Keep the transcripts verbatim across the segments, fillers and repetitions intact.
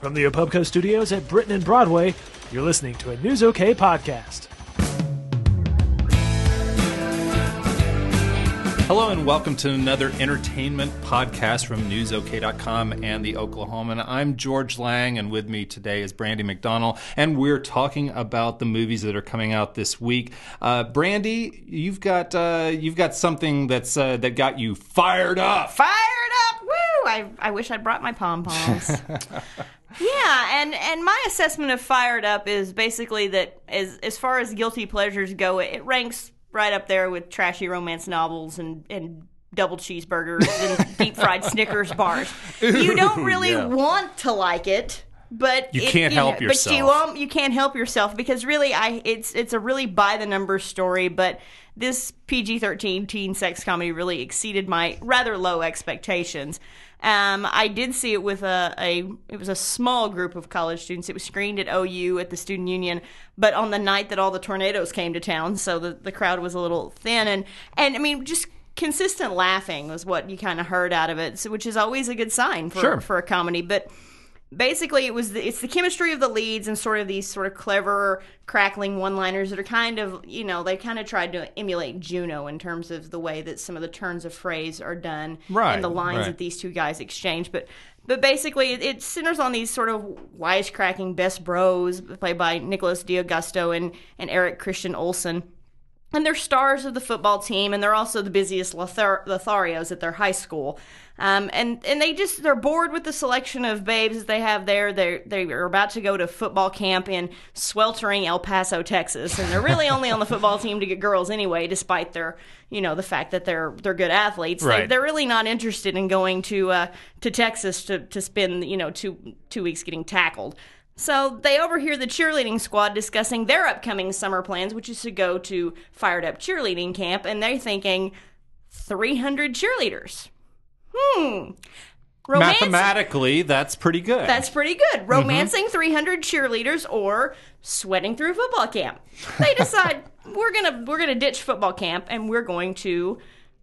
From the Opubco Studios at Britain and Broadway, you're listening to a News OK podcast. Hello and welcome to another entertainment podcast from news ok dot com and the Oklahoman. I'm George Lang, and with me today is Brandy McDonald, and we're talking about the movies that are coming out this week. Uh, Brandy, you've got uh, you've got something that's uh, that got you fired up. Fired up! Woo! I I wish I'd brought my pom poms. Yeah, and, and my assessment of Fired Up is basically that as as far as guilty pleasures go, it, it ranks right up there with trashy romance novels and, and double cheeseburgers and deep fried Snickers bars. You don't really yeah. want to like it, but You it, can't you help know, yourself. But you won't, you can't help yourself because really, I it's it's a really by the numbers story. But this P G thirteen teen sex comedy really exceeded my rather low expectations. Um, I did see it with a, a it was a small group of college students. It was screened at O U at the Student Union, but on the night that all the tornadoes came to town, so the, the crowd was a little thin. And, and I mean, just consistent laughing was what you kind of heard out of it, so, which is always a good sign for, Sure. for a comedy. But basically, it was the, it's the chemistry of the leads and sort of these sort of clever, crackling one-liners that are kind of, you know, they kind of tried to emulate Juno in terms of the way that some of the turns of phrase are done Right, and the lines right. that these two guys exchange. But but basically, it, it centers on these sort of wisecracking best bros played by Nicholas D'Augusto and, and Eric Christian Olsen. And they're stars of the football team, and they're also the busiest Lothar- Lotharios at their high school. Um, and, and they just, they're bored with the selection of babes that they have there. They're, they are about to go to football camp in sweltering El Paso, Texas. And they're really only on the football team to get girls anyway, despite their, you know, the fact that they're, they're good athletes. Right. They, they're really not interested in going to, uh, to Texas to, to spend, you know, two, two weeks getting tackled. So they overhear the cheerleading squad discussing their upcoming summer plans, which is to go to Fired Up cheerleading camp, and they're thinking three hundred cheerleaders. Hmm. Romance- Mathematically, that's pretty good. That's pretty good. Romancing mm-hmm. three hundred cheerleaders or sweating through football camp. They decide we're gonna we're gonna ditch football camp and we're going to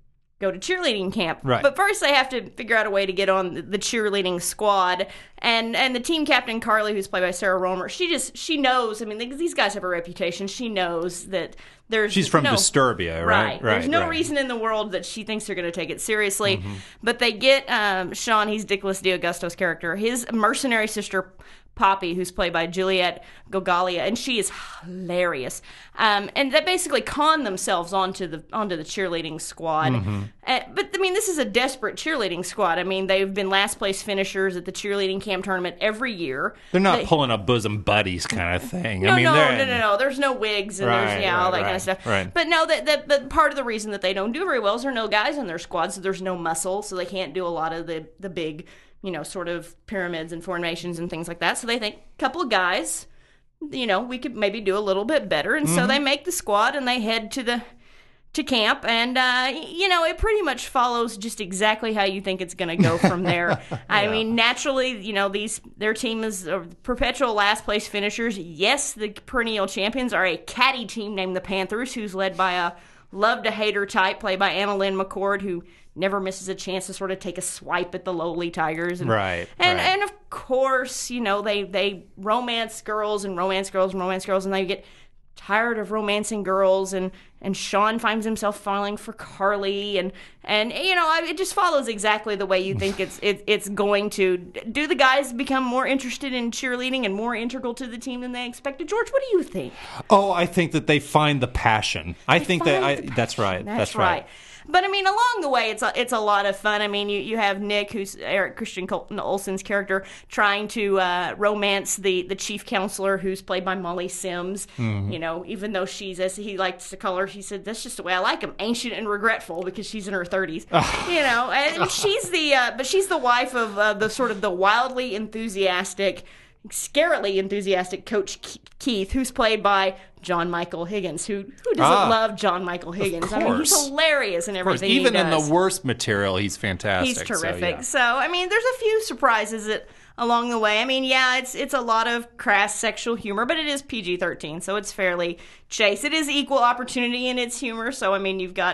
go to cheerleading camp. Right. But first they have to figure out a way to get on the cheerleading squad. And and the team captain, Carly, who's played by Sarah Romer, she just, she knows, I mean, these guys have a reputation. She knows that there's She's from no, Disturbia, right? Right. There's right, no right. reason in the world that she thinks they're going to take it seriously. Mm-hmm. But they get um, Sean, he's Nicholas D'Augusto's character, his mercenary sister, Poppy, who's played by Juliette Gogalia, and she is hilarious. Um, and they basically con themselves onto the onto the cheerleading squad. Mm-hmm. Uh, but I mean, this is a desperate cheerleading squad. I mean, they've been last place finishers at the cheerleading camp tournament every year. They're not They- pulling a bosom buddies kind of thing. no, I mean, no, they're no, no, no. There's no wigs and Right, there's yeah, right, all that right, kind of stuff. right. But no, that that but part of the reason that they don't do very well is there are no guys on their squad, so there's no muscle, so they can't do a lot of the the big, you know, sort of pyramids and formations and things like that. So they think a couple of guys, you know, we could maybe do a little bit better, and Mm-hmm. so they make the squad and they head to the to camp, and uh, you know, it pretty much follows just exactly how you think it's going to go from there. I Yeah. mean, naturally, you know, these their team is uh, perpetual last place finishers. Yes, the perennial champions are a catty team named the Panthers, who's led by a love to hate her type played by Anna Lynn McCord, who never misses a chance to sort of take a swipe at the lowly Tigers. And, Right, And right. and of course, you know, they they romance girls and romance girls and romance girls, and they get tired of romancing girls, and, and Sean finds himself falling for Carly, and, and you know, I- it just follows exactly the way you think it's it, it's going to. Do the guys become more interested in cheerleading and more integral to the team than they expected? George, what do you think? Oh, I think that they find the passion. I think that I, Find the that's right. That's, That's, right. But I mean, along the way, it's a, it's a lot of fun. I mean, you, you have Nick, who's Eric Christian Colton Olsen's character, trying to uh, romance the, the chief counselor, who's played by Molly Sims. Mm-hmm. You know, even though she's, as he likes to call her, he said, that's just the way I like him, ancient and regretful, because she's in her thirties. You know, and she's the uh, but she's the wife of uh, the sort of the wildly enthusiastic, scarily enthusiastic Coach Keith, who's played by John Michael Higgins. Who who doesn't Ah, love John Michael Higgins? I mean, he's course. hilarious in Of course, everything even he in does. the worst material, he's fantastic. He's terrific. So, So, yeah. I mean, there's a few surprises that along the way. I mean, yeah, it's it's a lot of crass sexual humor, but it is P G thirteen, so it's fairly chaste. It is equal opportunity in its humor. So, I mean, you've got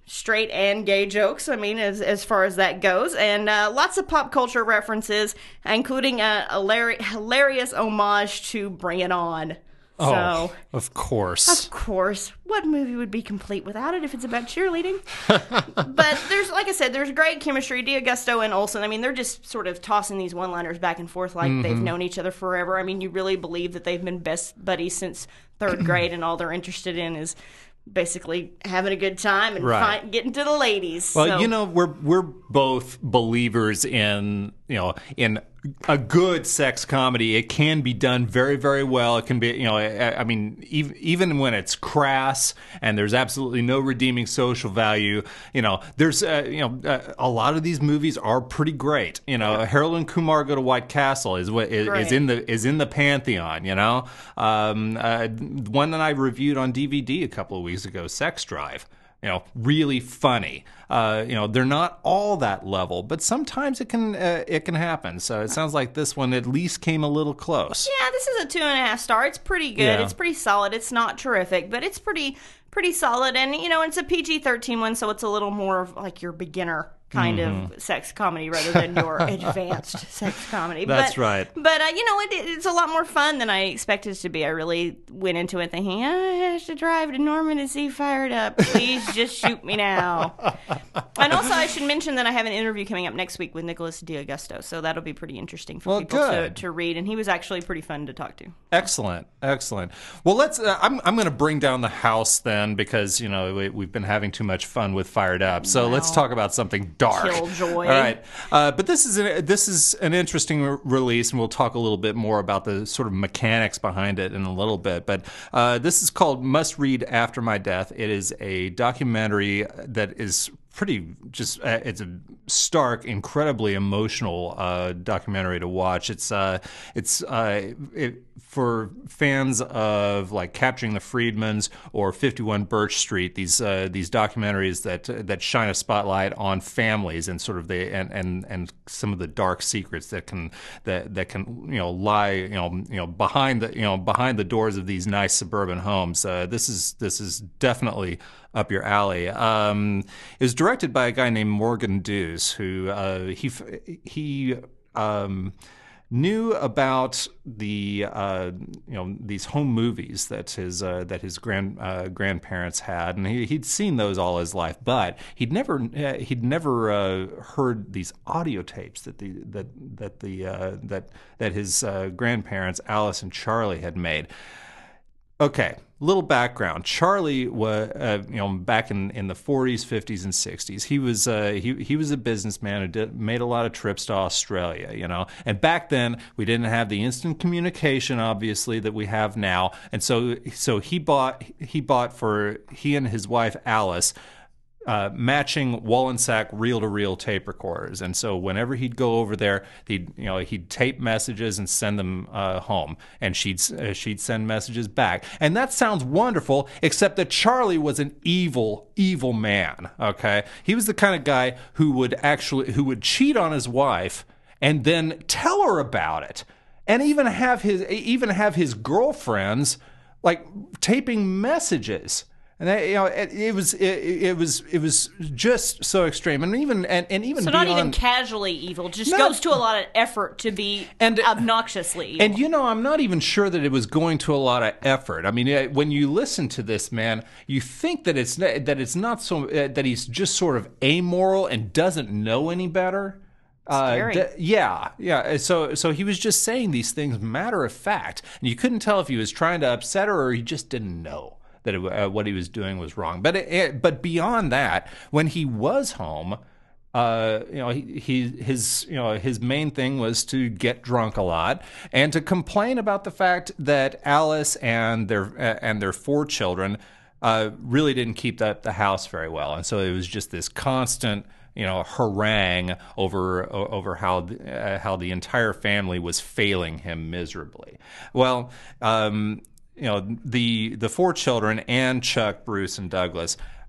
straight and gay jokes, I mean, as as far as that goes, and uh, lots of pop culture references, including a, a hilari- hilarious homage to Bring It On. Oh, So, of course. of course, what movie would be complete without it if it's about cheerleading? But there's, like I said, there's great chemistry. D'Augusto and Olsen, I mean, they're just sort of tossing these one-liners back and forth like mm-hmm. they've known each other forever. I mean, you really believe that they've been best buddies since third grade, and all they're interested in is basically having a good time and right. find, getting to the ladies. Well, so. you know, we're we're both believers in, you know, in a good sex comedy. It can be done very, very well. It can be, you know, I, I mean, even, even when it's crass and there's absolutely no redeeming social value, you know, there's, uh, you know, uh, a lot of these movies are pretty great. You know, yeah. Harold and Kumar Go to White Castle is what is, is in the is in the pantheon. You know, um, uh, one that I reviewed on D V D a couple of weeks ago, Sex Drive. You know, really funny. Uh, you know, they're not all that level, but sometimes it can uh, it can happen. So it sounds like this one at least came a little close. Yeah, this is a two and a half star. It's pretty good. Yeah. It's pretty solid. It's not terrific, but it's pretty pretty solid. And you know, it's a P G thirteen one, so it's a little more of like your beginner kind mm-hmm. of sex comedy rather than your advanced sex comedy. That's but, right. But, uh, you know, it, it's a lot more fun than I expected it to be. I really went into it thinking, I have to drive to Norman to see Fired Up. Please just shoot me now. And also, I should mention that I have an interview coming up next week with Nicholas D'Augusto, so that'll be pretty interesting for well, people to, good. to read. And he was actually pretty fun to talk to. Excellent. Excellent. Well, let's, uh, I'm, I'm going to bring down the house then because, you know, we, we've been having too much fun with Fired Up. So wow. let's talk about something dark. Killjoy. All right, uh, but this is an, this is an interesting re- release, and we'll talk a little bit more about the sort of mechanics behind it in a little bit. But uh, this is called Must Read After My Death. It is a documentary that is pretty just uh, it's a stark, incredibly emotional uh, documentary to watch. It's uh, it's uh, it, for fans of like Capturing the Friedmans or fifty-one Birch Street. These uh, these documentaries that uh, that shine a spotlight on families and sort of the and, and, and some of the dark secrets that can that that can you know lie you know you know behind the you know behind the doors of these nice suburban homes. Uh, this is this is definitely up your alley. Um, it was directed by a guy named Morgan Dews, who uh, he he um, knew about the uh, you know these home movies that his uh, that his grand uh, grandparents had, and he, he'd seen those all his life, but he'd never uh, he'd never uh, heard these audio tapes that the that that the uh, that that his uh, grandparents Alice and Charlie had made. Okay, little background. Charlie was, uh, you know, back in, in the forties, fifties, and sixties. He was uh, he he was a businessman who did, made a lot of trips to Australia, you know. And back then, we didn't have the instant communication, obviously, that we have now. And so so he bought he bought for he and his wife Alice. Uh, matching Wallensack reel-to-reel tape recorders, and so whenever he'd go over there, he'd you know he'd tape messages and send them uh, home, and she'd uh, she'd send messages back, and that sounds wonderful. Except that Charlie was an evil, evil man. Okay, he was the kind of guy who would actually who would cheat on his wife and then tell her about it, and even have his even have his girlfriends like taping messages. And that, you know, it, it was it, it was it was just so extreme, and even and, and even so beyond, not even casually evil, just not, goes to a lot of effort to be and, obnoxiously evil. And you know, I'm not even sure that it was going to a lot of effort. I mean, when you listen to this man, you think that it's that it's not so uh, that he's just sort of amoral and doesn't know any better. Uh, d- yeah, yeah. So, so he was just saying these things matter of fact, and you couldn't tell if he was trying to upset her or he just didn't know that it, uh, what he was doing was wrong. But it, it, but beyond that, when he was home, uh, you know, he, he his you know his main thing was to get drunk a lot and to complain about the fact that Alice and their uh, and their four children uh, really didn't keep the, the house very well, and so it was just this constant, you know, harangue over over how the, uh, how the entire family was failing him miserably. Well, um, you know, the the four children, Anne, Chuck, Bruce, and Douglas,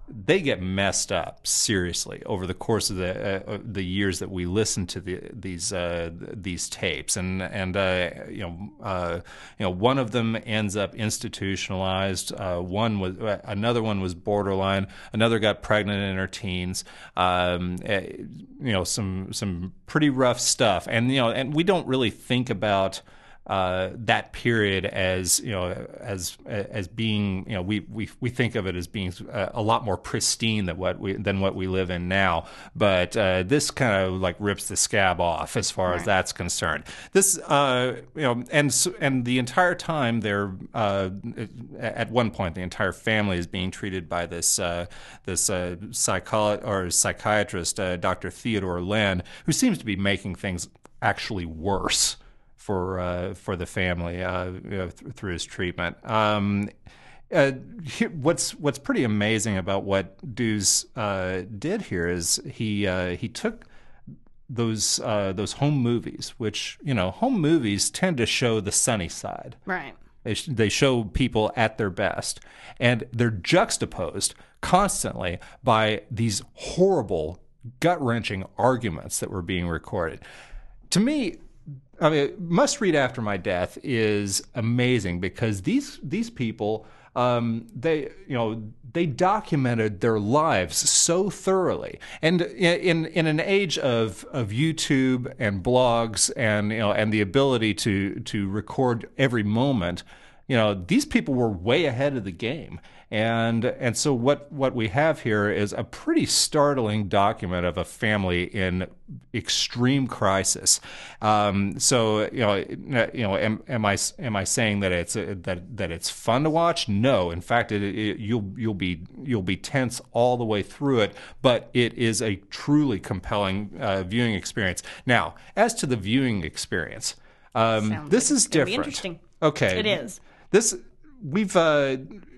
they get messed up seriously over the course of the uh, the years that we listen to the, these uh, these tapes, and and uh, you know uh, you know one of them ends up institutionalized. Uh, one was uh, another one was borderline. Another got pregnant in her teens. Um, uh, you know some some pretty rough stuff, and you know and we don't really think about Uh, that period as you know as as being you know we we we think of it as being a, a lot more pristine than what we than what we live in now, but uh, this kind of like rips the scab off as far right. as that's concerned. This uh, you know and and the entire time they're uh, at one point the entire family is being treated by this uh, this uh, psycholo- or psychiatrist uh, Doctor Theodore Lin, who seems to be making things actually worse for uh, for the family uh, you know, th- through his treatment. Um, uh, he, what's what's pretty amazing about what Dews uh, did here is he uh, he took those uh, those home movies, which you know home movies tend to show the sunny side. Right. They, sh- they show people at their best, and they're juxtaposed constantly by these horrible, gut-wrenching arguments that were being recorded. To me, I mean, Must Read After My Death is amazing because these these people, um, they you know they documented their lives so thoroughly, and in in an age of of YouTube and blogs and you know and the ability to to record every moment, you know these people were way ahead of the game. And and so what, what we have here is a pretty startling document of a family in extreme crisis. Um, so you know you know am, am I am I saying that it's a, that that it's fun to watch? No, in fact, it, it, you'll you'll be you'll be tense all the way through it. But it is a truly compelling uh, viewing experience. Now, as to the viewing experience, um, this like is different. Interesting. Okay, it is. This we've. Uh,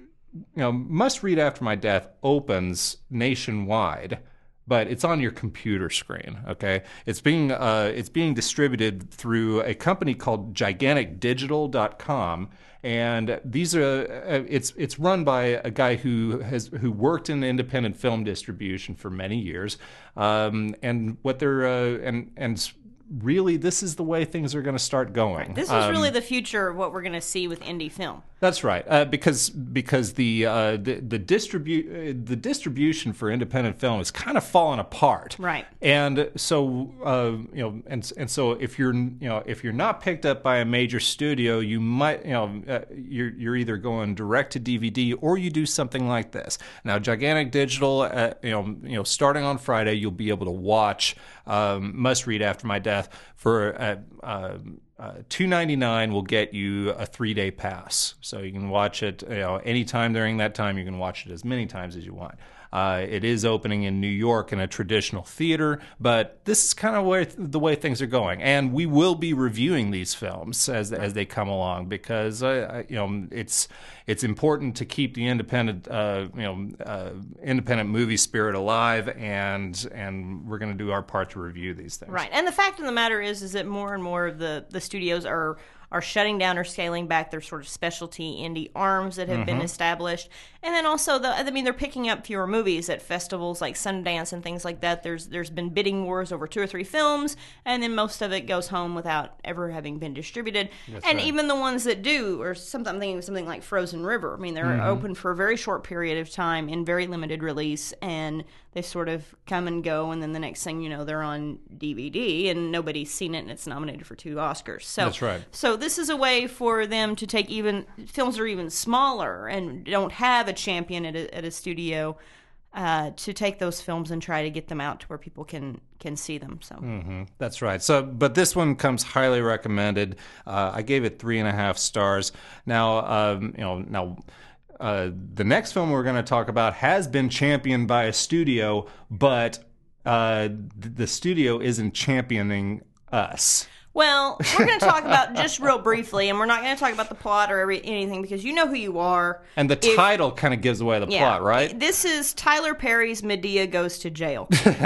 You know, Must Read After My Death opens nationwide, but it's on your computer screen. Okay, it's being uh, it's being distributed through a company called gigantic digital dot com, and these are uh, it's it's run by a guy who has who worked in independent film distribution for many years, um, and what they're uh, and and. Really, this is the way things are going to start going. This is um, really the future of what we're going to see with indie film. That's right, uh, because because the uh, the the, distribu- uh, the distribution for independent film is kind of falling apart. Right. And so uh, you know, and and so if you're you know if you're not picked up by a major studio, you might you know uh, you're you're either going direct to D V D or you do something like this. Now, Gigantic Digital, uh, you know you know starting on Friday, you'll be able to watch um, Must Read After My Death for uh, uh, uh, two ninety-nine will get you a three-day pass, so you can watch it you know anytime during that time. You can watch it as many times as you want. Uh, it is opening in New York in a traditional theater, but this is kind of where th- the way things are going, and we will be reviewing these films as as they come along because uh, you know it's it's important to keep the independent uh, you know uh, independent movie spirit alive, and and we're going to do our part to review these things. Right, and the fact of the matter is, is that more and more of the the studios are. are shutting down or scaling back their sort of specialty indie arms that have mm-hmm. been established. And then also, the, I mean, they're picking up fewer movies at festivals like Sundance and things like that. There's There's been bidding wars over two or three films, and then most of it goes home without ever having been distributed. That's and right. even the ones that do, or something, I'm thinking of something like Frozen River. I mean, they're mm-hmm. open for a very short period of time in very limited release, and they sort of come and go, and then the next thing you know, they're on D V D, and nobody's seen it, and it's nominated for two Oscars. So, That's right. So this is a way for them to take even films that are even smaller and don't have a champion at a, at a studio uh, to take those films and try to get them out to where people can can see them. So mm-hmm. That's right. So, but this one comes highly recommended. Uh, I gave it three and a half stars. Now, um, you know, now. Uh, the next film we're going to talk about has been championed by a studio, but uh, the studio isn't championing us. Well, we're going to talk about just real briefly, and we're not going to talk about the plot or every, anything because you know who you are. And the if, title kind of gives away the yeah, plot, right? This is Tyler Perry's Medea Goes to Jail.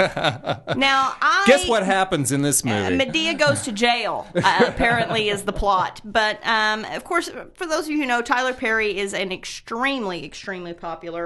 Now, I guess what happens in this movie? Uh, Medea Goes to Jail, uh, apparently, is the plot. But um, of course, for those of you who know, Tyler Perry is an extremely, extremely popular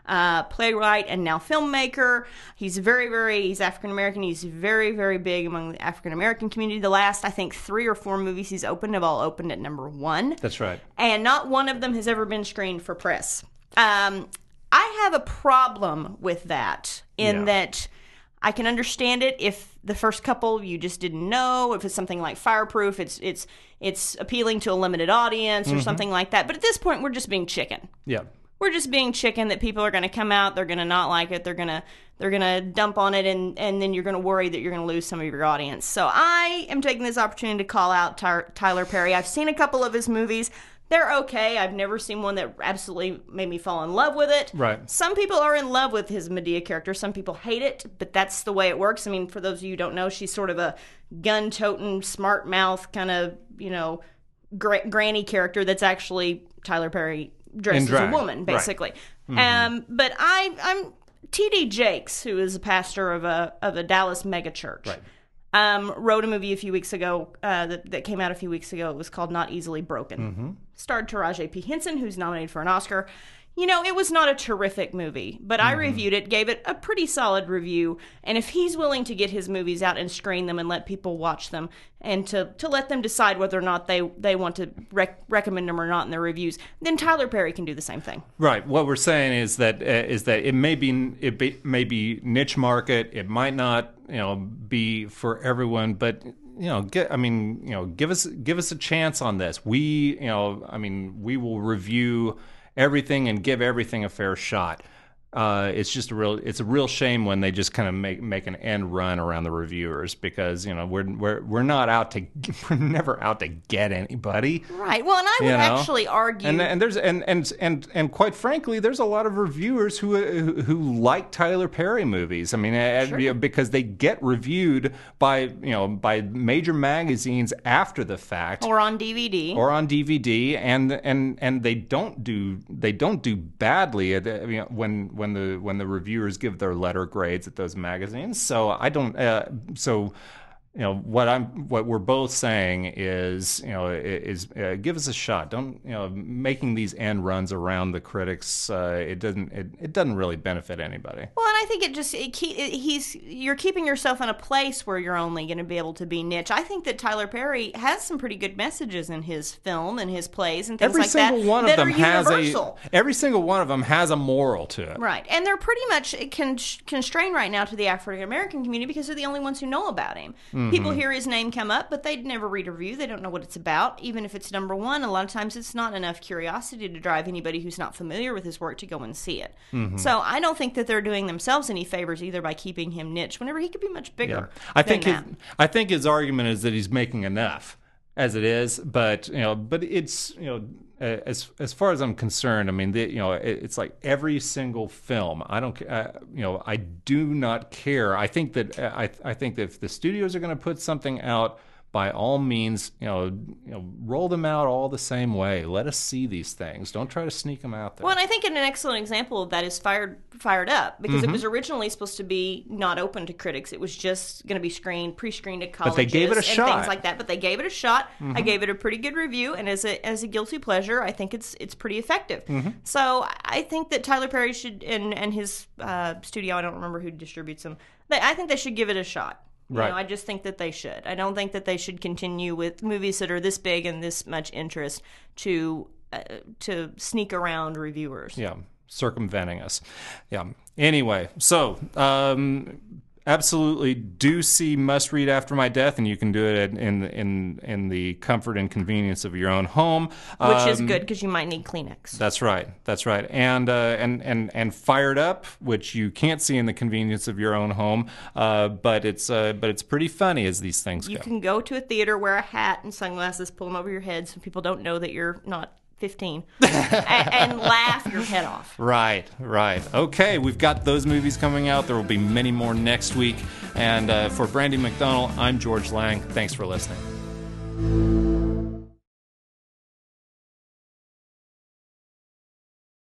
uh, playwright and now filmmaker. He's very, very, he's African-American. He's very, very big among the African-American community. The last, I think, three or four movies he's opened have all opened at number one. That's right. And not one of them has ever been screened for press. Um, I have a problem with that in Yeah. that I can understand it if the first couple you just didn't know, if it's something like Fireproof, it's it's it's appealing to a limited audience or Mm-hmm. something like that. But at this point, we're just being chicken. Yeah. We're just being chicken that people are going to come out, they're going to not like it, they're going to they're going to dump on it, and, and then you're going to worry that you're going to lose some of your audience. So I am taking this opportunity to call out Ty- Tyler Perry. I've seen a couple of his movies. They're okay. I've never seen one that absolutely made me fall in love with it. Right. Some people are in love with his Medea character. Some people hate it, but that's the way it works. I mean, for those of you who don't know, she's sort of a gun-toting, smart-mouth kind of, you know, gra- granny character that's actually Tyler Perry dressed In as drag. a woman, Right. basically. Um, but I, I'm T D Jakes, who is a pastor of a of a Dallas megachurch. Right. Um, wrote a movie a few weeks ago uh, that, that came out a few weeks ago. It was called Not Easily Broken. Mm-hmm. Starred Taraji P. Henson, who's nominated for an Oscar. You know, it was not a terrific movie, but I reviewed it, gave it a pretty solid review. And if he's willing to get his movies out and screen them and let people watch them and to, to let them decide whether or not they, they want to rec- recommend them or not in their reviews, then Tyler Perry can do the same thing. Right. What we're saying is that uh, is that it may be it be, may be niche market. It might not, you know, be for everyone, but you know, get, I mean, you know, give us give us a chance on this. We, you know, I mean, we will review everything and give everything a fair shot. Uh, it's just a real it's a real shame when they just kind of make make an end run around the reviewers, because you know we're we're we're not out to we're never out to get anybody. Right. Well, and I would You know? actually argue. And and there's and, and and and quite frankly, there's a lot of reviewers who who, who like Tyler Perry movies. I mean, Sure. you know, because they get reviewed by you know by major magazines after the fact, or on D V D. or on D V D, and and and they don't do they don't do badly at, you know, when when the when the reviewers give their letter grades at those magazines. So I don't. Uh, so. You know what I'm. What we're both saying is, you know, is uh, give us a shot. Don't, you know, making these end runs around the critics. Uh, it doesn't. It, it doesn't really benefit anybody. Well, and I think it just it keep, it, he's you're keeping yourself in a place where you're only going to be able to be niche. I think that Tyler Perry has some pretty good messages in his film and his plays and things Every like single that one of that them are has universal. a. Every single one of them has a moral to it. Right, and they're pretty much con- constrained right now to the African American community because they're the only ones who know about him. Mm-hmm. People hear his name come up, but they'd never read a review. They don't know what it's about. Even if it's number one, a lot of times it's not enough curiosity to drive anybody who's not familiar with his work to go and see it. Mm-hmm. So I don't think that they're doing themselves any favors either by keeping him niche whenever he could be much bigger. Yeah. I than think his, that. I think his argument is that he's making enough as it is, but you know, but it's you know, uh, as as far as I'm concerned, I mean, the, you know, it, it's like every single film. I don't, uh, you know, I do not care. I think that uh, I I think that if the studios are going to put something out, by all means, you know, you know, roll them out all the same way. Let us see these things. Don't try to sneak them out there. Well, and I think an excellent example of that is Fired Fired Up, because Mm-hmm. it was originally supposed to be not open to critics. It was just going to be screened, pre-screened at colleges they gave it a and shot. things like that. But they gave it a shot. Mm-hmm. I gave it a pretty good review, and as a as a guilty pleasure, I think it's it's pretty effective. Mm-hmm. So I think that Tyler Perry should and and his uh, studio, I don't remember who distributes them. They, I think they should give it a shot. You Right. know, I just think that they should. I don't think that they should continue with movies that are this big and this much interest to uh, to sneak around reviewers. Yeah, circumventing us. Yeah. Anyway, so um, absolutely do see Must Read After My Death, and you can do it in in in the comfort and convenience of your own home, Which is Um, good because you might need Kleenex. That's right. That's right. And uh, and and and Fired Up, which you can't see in the convenience of your own home, uh, but it's uh, but it's pretty funny as these things You go. can go to a theater, wear a hat and sunglasses, pull them over your head so people don't know that you're not fifteen, and, and laugh your head off. Right, right. Okay, we've got those movies coming out. There will be many more next week. And uh, for Brandy McDonald, I'm George Lang. Thanks for listening.